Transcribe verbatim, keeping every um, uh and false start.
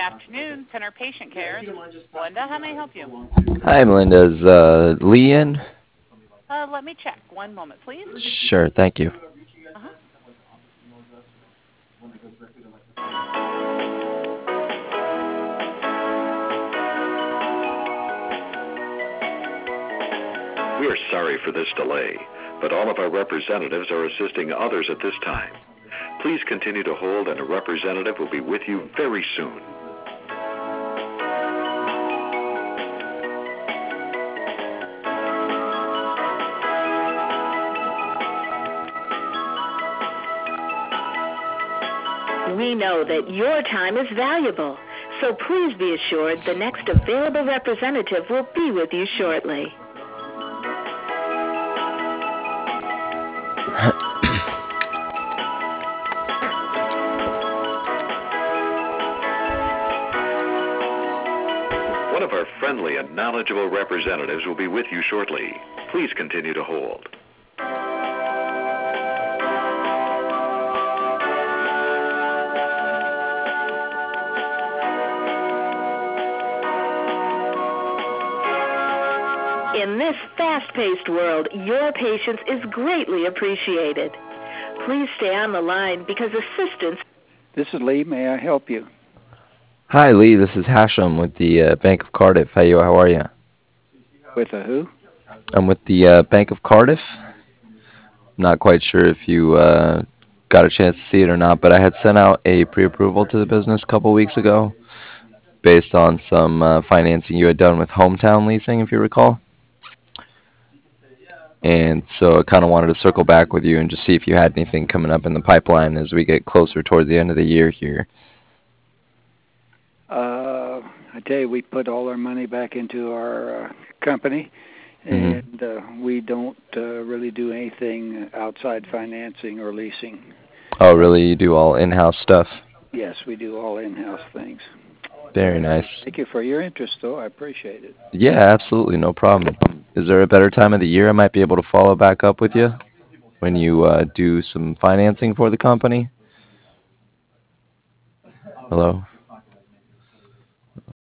afternoon, Center Patient Care. This is Linda. How may I help you? Hi, Melinda. Is uh, Lee in? Uh, let me check. One moment, please. Sure, thank you. Uh-huh. We are sorry for this delay, but all of our representatives are assisting others at this time. Please continue to hold, and a representative will be with you very soon. We know that your time is valuable, so please be assured the next available representative will be with you shortly. One of our friendly and knowledgeable representatives will be with you shortly. Please continue to hold. In this fast-paced world, your patience is greatly appreciated. Please stay on the line because assistance... This is Lee. May I help you? Hi, Lee. This is Hashem with the uh, Bank of Cardiff. How you? How are you? With a who? I'm with the uh, Bank of Cardiff. Not quite sure if you uh, got a chance to see it or not, but I had sent out a pre-approval to the business a couple weeks ago based on some uh, financing you had done with Hometown Leasing, if you recall. And so I kind of wanted to circle back with you and just see if you had anything coming up in the pipeline as we get closer towards the end of the year here. Uh, I tell you, we put all our money back into our uh, company, and Mm-hmm. uh, we don't uh, really do anything outside financing or leasing. Oh, really? You do all in-house stuff? Yes, we do all in-house things. Very nice. Thank you for your interest, though. I appreciate it. Yeah, absolutely. No problem. Is there a better time of the year I might be able to follow back up with you when you uh, do some financing for the company? Hello?